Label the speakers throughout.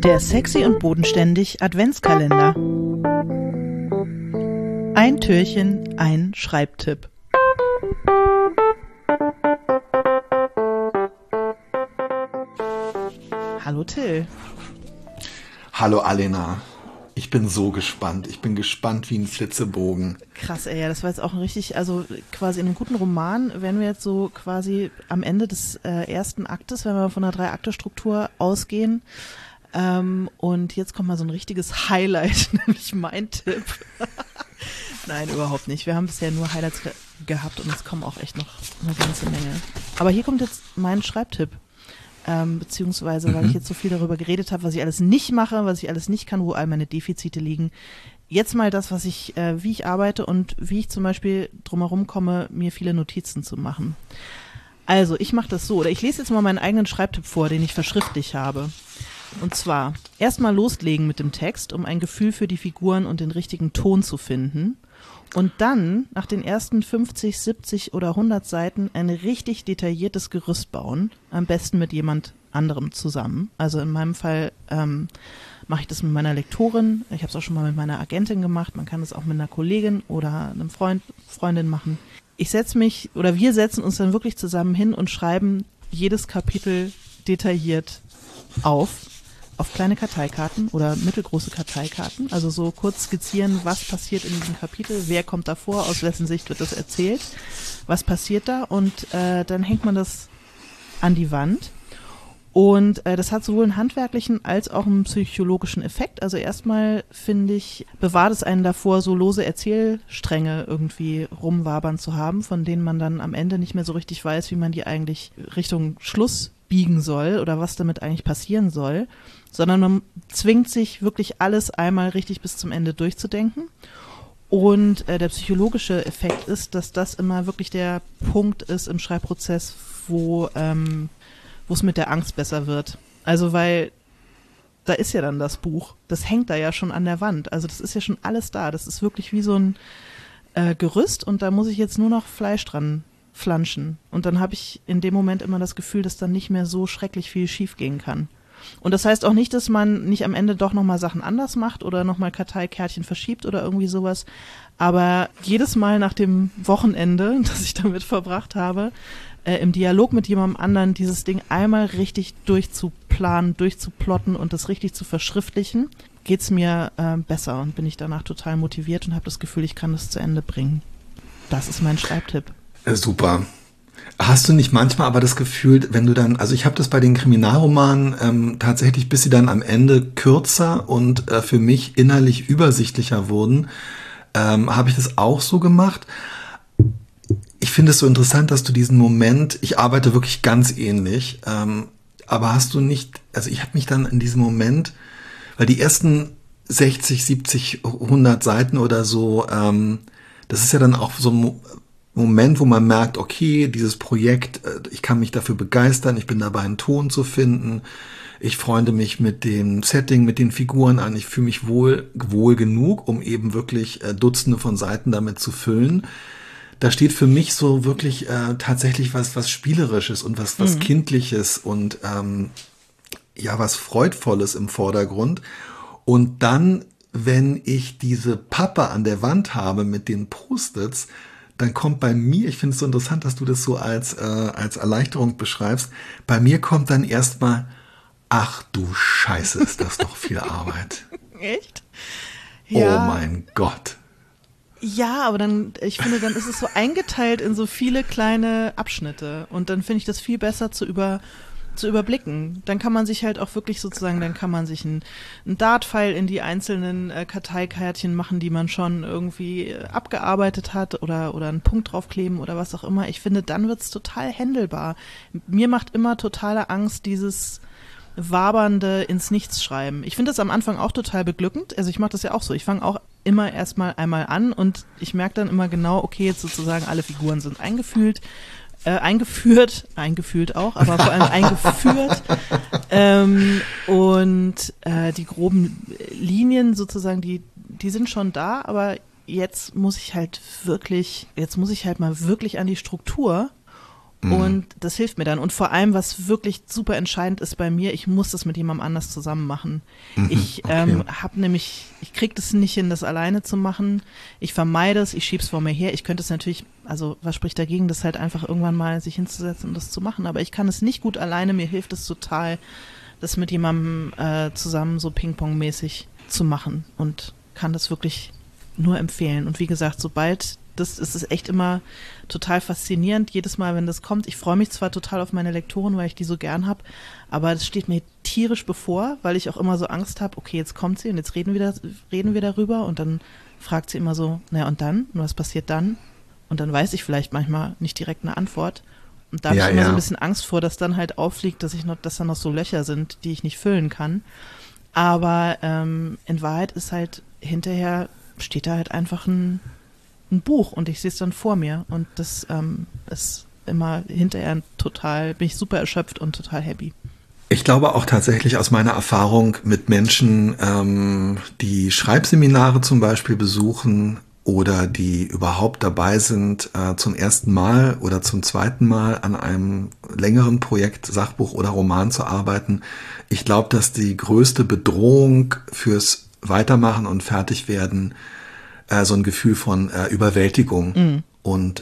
Speaker 1: Der Sexy und Bodenständig Adventskalender. Ein Türchen, ein Schreibtipp. Hallo Till.
Speaker 2: Hallo Alena. Ich bin so gespannt. Ich bin gespannt wie ein Flitzebogen.
Speaker 1: Krass, ey, ja, das war jetzt auch ein richtig, also quasi in einem guten Roman, wenn wir jetzt so quasi am Ende des ersten Aktes, wenn wir von einer 3-Akte-Struktur ausgehen, und jetzt kommt mal so ein richtiges Highlight, nämlich mein Tipp. Nein, überhaupt nicht. Wir haben bisher nur Highlights gehabt und es kommen auch echt noch eine ganze Menge. Aber hier kommt jetzt mein Schreibtipp. Beziehungsweise, weil ich jetzt so viel darüber geredet habe, was ich alles nicht mache, was ich alles nicht kann, wo all meine Defizite liegen. Jetzt mal das, was ich, wie ich arbeite und wie ich zum Beispiel drumherum komme, mir viele Notizen zu machen. Also, ich mache das so, oder ich lese jetzt mal meinen eigenen Schreibtipp vor, den ich verschriftlich habe. Und zwar, erstmal loslegen mit dem Text, um ein Gefühl für die Figuren und den richtigen Ton zu finden. Und dann, nach den ersten 50, 70 oder 100 Seiten, ein richtig detailliertes Gerüst bauen. Am besten mit jemand anderem zusammen. Also in meinem Fall mache ich das mit meiner Lektorin. Ich habe es auch schon mal mit meiner Agentin gemacht. Man kann es auch mit einer Kollegin oder einem Freundin machen. Wir setzen uns dann wirklich zusammen hin und schreiben jedes Kapitel detailliert auf kleine Karteikarten oder mittelgroße Karteikarten, also so kurz skizzieren, was passiert in diesem Kapitel, wer kommt da vor, aus wessen Sicht wird das erzählt, was passiert da und dann hängt man das an die Wand und das hat sowohl einen handwerklichen als auch einen psychologischen Effekt. Also erstmal, finde ich, bewahrt es einen davor, so lose Erzählstränge irgendwie rumwabern zu haben, von denen man dann am Ende nicht mehr so richtig weiß, wie man die eigentlich Richtung Schluss biegen soll oder was damit eigentlich passieren soll, sondern man zwingt sich wirklich alles einmal richtig bis zum Ende durchzudenken. Und der psychologische Effekt ist, dass das immer wirklich der Punkt ist im Schreibprozess, wo es mit der Angst besser wird. Also weil da ist ja dann das Buch, das hängt da ja schon an der Wand, also das ist ja schon alles da, das ist wirklich wie so ein Gerüst und da muss ich jetzt nur noch Fleisch dran flanschen. Und dann habe ich in dem Moment immer das Gefühl, dass dann nicht mehr so schrecklich viel schief gehen kann. Und das heißt auch nicht, dass man nicht am Ende doch nochmal Sachen anders macht oder nochmal Karteikärtchen verschiebt oder irgendwie sowas. Aber jedes Mal nach dem Wochenende, das ich damit verbracht habe, im Dialog mit jemandem anderen dieses Ding einmal richtig durchzuplanen, durchzuplotten und das richtig zu verschriftlichen, geht's mir besser und bin ich danach total motiviert und habe das Gefühl, ich kann das zu Ende bringen. Das ist mein Schreibtipp.
Speaker 2: Super. Hast du nicht manchmal aber das Gefühl, wenn du dann, also ich habe das bei den Kriminalromanen tatsächlich, bis sie dann am Ende kürzer und für mich innerlich übersichtlicher wurden, habe ich das auch so gemacht. Ich finde es so interessant, dass du diesen Moment, ich arbeite wirklich ganz ähnlich, aber hast du nicht, also ich habe mich dann in diesem Moment, weil die ersten 60, 70, 100 Seiten oder so, das ist ja dann auch so ein Moment, wo man merkt, okay, dieses Projekt, ich kann mich dafür begeistern, ich bin dabei, einen Ton zu finden, ich freunde mich mit dem Setting, mit den Figuren an, ich fühle mich wohl genug, um eben wirklich Dutzende von Seiten damit zu füllen. Da steht für mich so wirklich tatsächlich was Spielerisches und was Kindliches und was Freudvolles im Vordergrund. Und dann, wenn ich diese Pappe an der Wand habe mit den Post-its, dann kommt bei mir, ich finde es so interessant, dass du das so als Erleichterung beschreibst, bei mir kommt dann erstmal, ach du Scheiße, ist das doch viel Arbeit.
Speaker 1: Echt? Ja.
Speaker 2: Oh mein Gott.
Speaker 1: Ja, aber ich finde, dann ist es so eingeteilt in so viele kleine Abschnitte und dann finde ich das viel besser zu überblicken. Dann kann man sich halt auch wirklich sozusagen, dann kann man sich einen Dart-File in die einzelnen Karteikärtchen machen, die man schon irgendwie abgearbeitet hat oder einen Punkt draufkleben oder was auch immer. Ich finde, dann wird's total händelbar. Mir macht immer totale Angst dieses wabernde ins Nichts schreiben. Ich finde das am Anfang auch total beglückend. Also ich mache das ja auch so. Ich fange auch immer erstmal einmal an und ich merke dann immer genau, okay, jetzt sozusagen alle Figuren sind eingefühlt auch, aber vor allem eingeführt und die groben Linien sozusagen, die sind schon da, aber jetzt muss ich halt mal wirklich an die Struktur Und das hilft mir dann. Und vor allem, was wirklich super entscheidend ist bei mir, ich muss das mit jemandem anders zusammen machen. Ich ich kriege das nicht hin, das alleine zu machen. Ich vermeide es, ich schiebe es vor mir her. Ich könnte es natürlich, also was spricht dagegen, das halt einfach irgendwann mal sich hinzusetzen und das zu machen. Aber ich kann es nicht gut alleine. Mir hilft es total, das mit jemandem zusammen so Ping-Pong-mäßig zu machen. Und kann das wirklich nur empfehlen. Und wie gesagt, sobald das ist es echt immer total faszinierend, jedes Mal, wenn das kommt. Ich freue mich zwar total auf meine Lektoren, weil ich die so gern habe, aber das steht mir tierisch bevor, weil ich auch immer so Angst habe, okay, jetzt kommt sie und jetzt reden wir darüber und dann fragt sie immer so, naja und dann? Und was passiert dann? Und dann weiß ich vielleicht manchmal nicht direkt eine Antwort. Und da habe ich immer so ein bisschen Angst vor, dass dann halt auffliegt, dass da noch so Löcher sind, die ich nicht füllen kann. Aber in Wahrheit ist halt hinterher, steht da halt einfach ein Buch und ich sehe es dann vor mir und das ist immer hinterher bin ich super erschöpft und total happy.
Speaker 2: Ich glaube auch tatsächlich aus meiner Erfahrung mit Menschen, die Schreibseminare zum Beispiel besuchen oder die überhaupt dabei sind, zum ersten Mal oder zum zweiten Mal an einem längeren Projekt, Sachbuch oder Roman zu arbeiten. Ich glaube, dass die größte Bedrohung fürs Weitermachen und Fertigwerden so ein Gefühl von Überwältigung und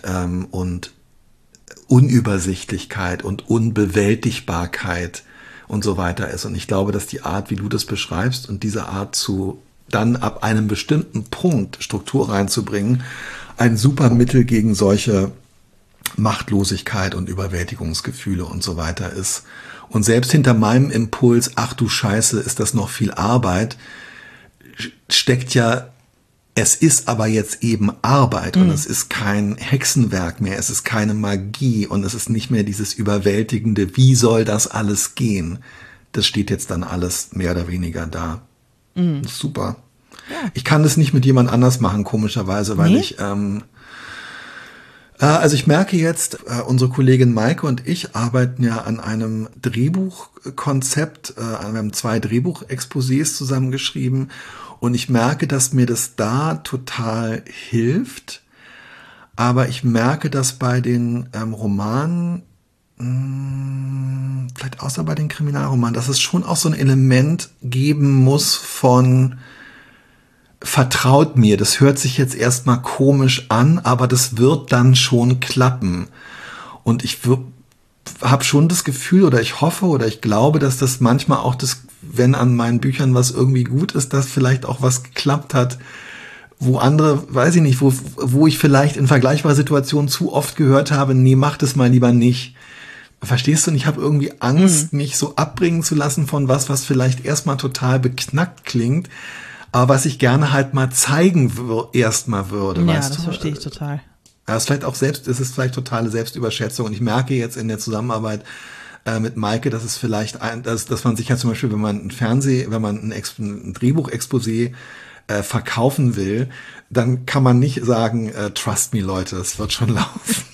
Speaker 2: Unübersichtlichkeit und Unbewältigbarkeit und so weiter ist. Und ich glaube, dass die Art, wie du das beschreibst und diese Art dann ab einem bestimmten Punkt Struktur reinzubringen, ein super Mittel gegen solche Machtlosigkeit und Überwältigungsgefühle und so weiter ist. Und selbst hinter meinem Impuls, ach du Scheiße, ist das noch viel Arbeit, steckt ja, es ist aber jetzt eben Arbeit und es ist kein Hexenwerk mehr, es ist keine Magie und es ist nicht mehr dieses überwältigende, wie soll das alles gehen? Das steht jetzt dann alles mehr oder weniger da. Das ist super. Ja. Ich kann das nicht mit jemand anders machen, komischerweise, weil ich also ich merke jetzt, unsere Kollegin Maike und ich arbeiten ja an einem Drehbuchkonzept, wir haben 2 Drehbuchexposés zusammengeschrieben und ich merke, dass mir das da total hilft, aber ich merke, dass bei den Romanen, vielleicht außer bei den Kriminalromanen, dass es schon auch so ein Element geben muss von vertraut mir, das hört sich jetzt erstmal komisch an, aber das wird dann schon klappen. Und ich habe schon das Gefühl oder ich hoffe oder ich glaube, dass das manchmal auch wenn an meinen Büchern was irgendwie gut ist, dass vielleicht auch was geklappt hat, wo andere, weiß ich nicht, wo ich vielleicht in vergleichbarer Situationen zu oft gehört habe, nee, mach das mal lieber nicht. Verstehst du? Und ich habe irgendwie Angst, mich so abbringen zu lassen von was vielleicht erstmal total beknackt klingt, aber was ich gerne halt mal zeigen erstmal würde.
Speaker 1: Ja,
Speaker 2: weißt
Speaker 1: das
Speaker 2: du?
Speaker 1: verstehe ich total.
Speaker 2: Es ist vielleicht totale Selbstüberschätzung und ich merke jetzt in der Zusammenarbeit mit Maike, dass es vielleicht dass man sich ja zum Beispiel, wenn man ein Drehbuchexposé verkaufen will, dann kann man nicht sagen, trust me Leute, es wird schon laufen.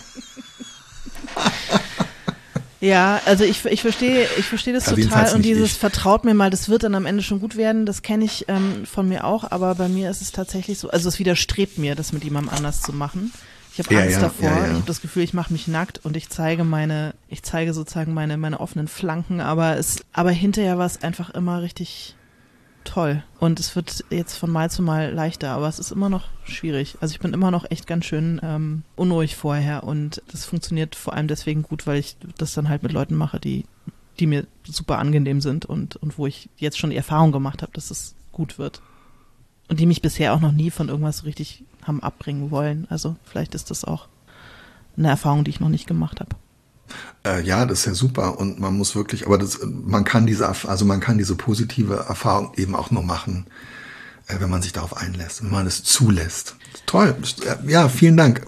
Speaker 1: Ja, also ich verstehe das total und dieses vertraut mir mal, das wird dann am Ende schon gut werden, das kenne ich von mir auch, aber bei mir ist es tatsächlich so, also es widerstrebt mir, das mit jemandem anders zu machen. Ich habe Angst davor, ich habe das Gefühl, ich mache mich nackt und ich zeige sozusagen meine offenen Flanken, aber hinterher war es einfach immer richtig toll und es wird jetzt von Mal zu Mal leichter, aber es ist immer noch schwierig. Also ich bin immer noch echt ganz schön unruhig vorher und das funktioniert vor allem deswegen gut, weil ich das dann halt mit Leuten mache, die mir super angenehm sind und wo ich jetzt schon die Erfahrung gemacht habe, dass es gut wird. Und die mich bisher auch noch nie von irgendwas so richtig haben abbringen wollen. Also vielleicht ist das auch eine Erfahrung, die ich noch nicht gemacht habe.
Speaker 2: Ja, das ist ja super und man muss wirklich, aber man kann diese positive Erfahrung eben auch nur machen, wenn man sich darauf einlässt, wenn man es zulässt. Toll, ja, vielen Dank.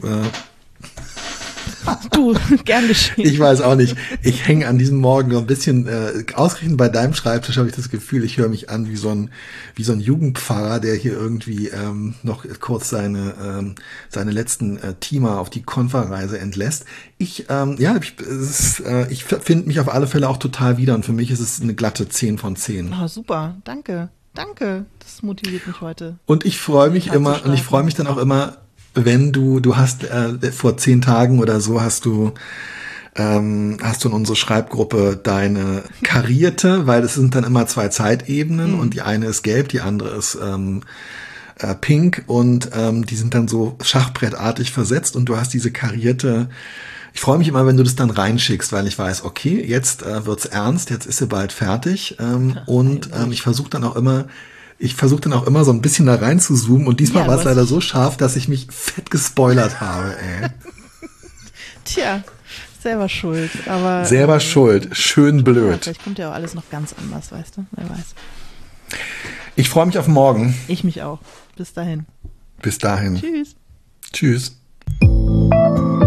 Speaker 1: Du, gern geschehen.
Speaker 2: Ich weiß auch nicht. Ich hänge an diesem Morgen noch ein bisschen, ausgerechnet bei deinem Schreibtisch habe ich das Gefühl, ich höre mich an wie so ein Jugendpfarrer, der hier irgendwie noch kurz seine letzten Teamer auf die Konferreise entlässt. Ich finde mich auf alle Fälle auch total wieder und für mich ist es eine glatte 10 von 10.
Speaker 1: Oh, super, danke. Das motiviert mich heute.
Speaker 2: Und ich freue mich immer und ich freue mich dann auch immer, wenn du hast vor 10 Tagen oder so hast du hast du in unsere Schreibgruppe deine karierte, weil es sind dann immer 2 Zeitebenen und die eine ist gelb, die andere ist pink und die sind dann so schachbrettartig versetzt und du hast diese karierte. Ich freue mich immer, wenn du das dann reinschickst, weil ich weiß, okay, jetzt wird's ernst, jetzt ist sie bald fertig und ich versuche dann auch immer so ein bisschen da rein zu zoomen und diesmal war es leider so scharf, dass ich mich fett gespoilert habe, ey.
Speaker 1: Tja, selber schuld, aber.
Speaker 2: Selber schuld, schön blöd.
Speaker 1: Ja, vielleicht kommt ja auch alles noch ganz anders, weißt du, wer weiß.
Speaker 2: Ich freue mich auf morgen.
Speaker 1: Ich mich auch. Bis dahin.
Speaker 2: Bis dahin.
Speaker 1: Tschüss.
Speaker 2: Tschüss.